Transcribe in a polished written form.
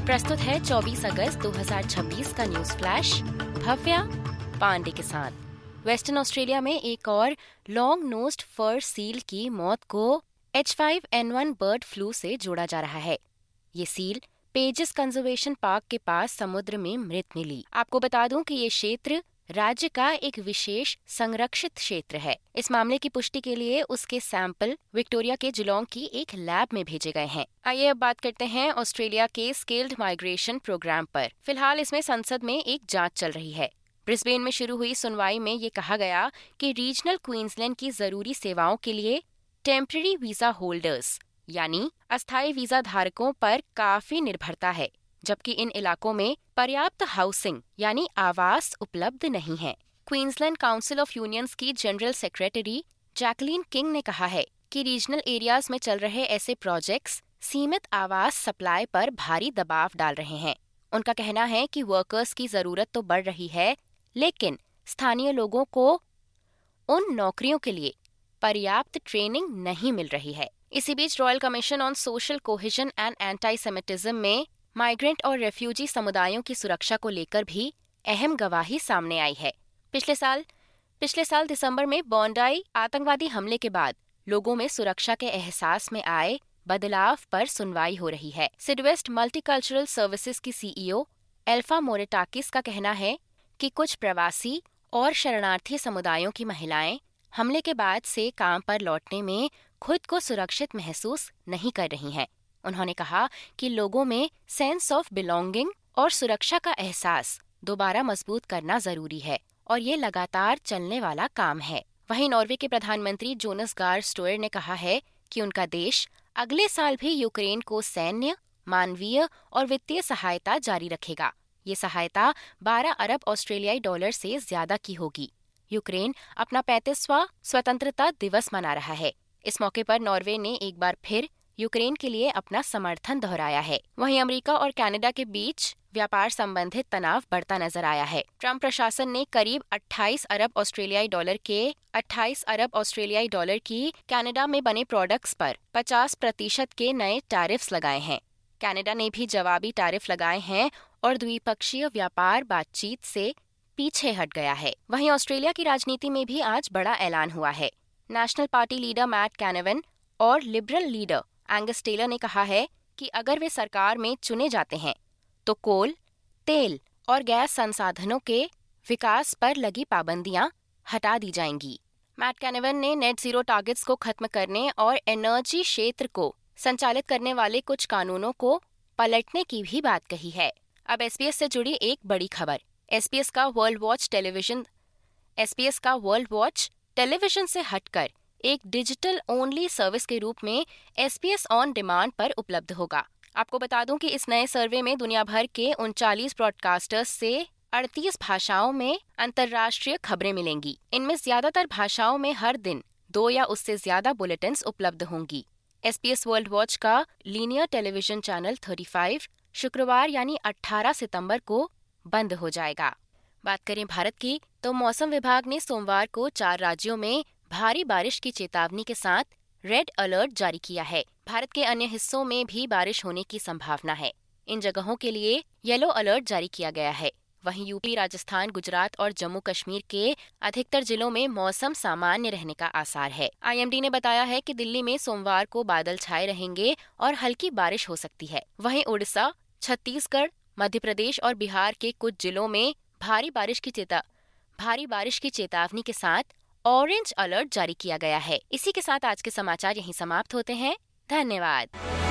प्रस्तुत है 24 अगस्त 2026 का न्यूज फ्लैश भव्या पांडे के साथ। वेस्टर्न ऑस्ट्रेलिया में एक और लॉन्ग नोज्ड फर सील की मौत को H5N1 बर्ड फ्लू से जोड़ा जा रहा है। ये सील पेजेस कंजर्वेशन पार्क के पास समुद्र में मृत मिली। आपको बता दूं कि ये क्षेत्र राज्य का एक विशेष संरक्षित क्षेत्र है। इस मामले की पुष्टि के लिए उसके सैंपल विक्टोरिया के जिलोंग की एक लैब में भेजे गए हैं। आइए अब बात करते हैं ऑस्ट्रेलिया के स्किल्ड माइग्रेशन प्रोग्राम पर। फिलहाल इसमें संसद में एक जांच चल रही है। ब्रिस्बेन में शुरू हुई सुनवाई में ये कहा गया कि रीजनल क्वींसलैंड की जरूरी सेवाओं के लिए टेम्पररी वीजा होल्डर्स यानी अस्थायी वीजा धारकों पर काफी निर्भरता है, जबकि इन इलाकों में पर्याप्त हाउसिंग यानी आवास उपलब्ध नहीं है। क्वींसलैंड काउंसिल ऑफ यूनियंस की जनरल सेक्रेटरी जैकलीन किंग ने कहा है कि रीजनल एरियाज में चल रहे ऐसे प्रोजेक्ट्स सीमित आवास सप्लाई पर भारी दबाव डाल रहे हैं। उनका कहना है कि वर्कर्स की जरूरत तो बढ़ रही है, लेकिन स्थानीय लोगों को उन नौकरियों के लिए पर्याप्त ट्रेनिंग नहीं मिल रही है। इसी बीच royal commission on social cohesion and antisemitism में माइग्रेंट और रेफ्यूजी समुदायों की सुरक्षा को लेकर भी अहम गवाही सामने आई है। पिछले साल दिसंबर में बॉन्डाई आतंकवादी हमले के बाद लोगों में सुरक्षा के एहसास में आए बदलाव पर सुनवाई हो रही है। सिडवेस्ट मल्टीकल्चरल सर्विसेज की सीईओ एल्फा मोरेटाकिस का कहना है कि कुछ प्रवासी और शरणार्थी समुदायों की महिलाएं हमले के बाद से काम पर लौटने में खुद को सुरक्षित महसूस नहीं कर रही हैं। उन्होंने कहा कि लोगों में सेंस ऑफ बिलोंगिंग और सुरक्षा का एहसास दोबारा मजबूत करना जरूरी है और ये लगातार चलने वाला काम है। वहीं नॉर्वे के प्रधानमंत्री जोनस गार स्टोयर ने कहा है कि उनका देश अगले साल भी यूक्रेन को सैन्य, मानवीय और वित्तीय सहायता जारी रखेगा। ये सहायता 12 अरब ऑस्ट्रेलियाई डॉलर से ज्यादा की होगी। यूक्रेन अपना 35वां स्वतंत्रता दिवस मना रहा है। इस मौके पर नॉर्वे ने एक बार फिर यूक्रेन के लिए अपना समर्थन दोहराया है। वहीं अमेरिका और कनाडा के बीच व्यापार संबंधित तनाव बढ़ता नजर आया है। ट्रंप प्रशासन ने करीब 28 अरब ऑस्ट्रेलियाई डॉलर की कनाडा में बने प्रोडक्ट्स पर 50% के नए टैरिफ्स लगाए हैं। कनाडा ने भी जवाबी टैरिफ लगाए हैं और द्विपक्षीय व्यापार बातचीत से पीछे हट गया है। वहीं ऑस्ट्रेलिया की राजनीति में भी आज बड़ा ऐलान हुआ है। National Party leader Matt Canavan और लिबरल लीडर एंगस टेलर ने कहा है कि अगर वे सरकार में चुने जाते हैं तो कोल, तेल और गैस संसाधनों के विकास पर लगी पाबंदियां हटा दी जाएंगी। मैट कैनवन ने नेट जीरो टारगेट्स को खत्म करने और एनर्जी क्षेत्र को संचालित करने वाले कुछ कानूनों को पलटने की भी बात कही है। अब SBS से जुड़ी एक बड़ी खबर। SBS का वर्ल्ड वॉच टेलीविजन से हटकर एक डिजिटल ओनली सर्विस के रूप में SBS ऑन डिमांड पर उपलब्ध होगा। आपको बता दूं कि इस नए सर्वे में दुनिया भर के 39 ब्रॉडकास्टर्स से 38 भाषाओं में अंतर्राष्ट्रीय खबरें मिलेंगी। इनमें ज्यादातर भाषाओं में हर दिन 2 या उससे ज्यादा बुलेटिन्स उपलब्ध होंगी। SBS वर्ल्ड वॉच का लीनियर टेलीविजन चैनल 35 शुक्रवार यानी 18 सितंबर को बंद हो जाएगा। बात करें भारत की, तो मौसम विभाग ने सोमवार को 4 राज्यों में भारी बारिश की चेतावनी के साथ रेड अलर्ट जारी किया है। भारत के अन्य हिस्सों में भी बारिश होने की संभावना है। इन जगहों के लिए येलो अलर्ट जारी किया गया है। वहीं यूपी, राजस्थान, गुजरात और जम्मू कश्मीर के अधिकतर जिलों में मौसम सामान्य रहने का आसार है। IMD ने बताया है कि दिल्ली में सोमवार को बादल छाए रहेंगे और हल्की बारिश हो सकती है। वहीं उड़ीसा, छत्तीसगढ़, मध्य प्रदेश और बिहार के कुछ जिलों में भारी बारिश की चेतावनी के साथ ऑरेंज अलर्ट जारी किया गया है। इसी के साथ आज के समाचार यहीं समाप्त होते हैं। धन्यवाद।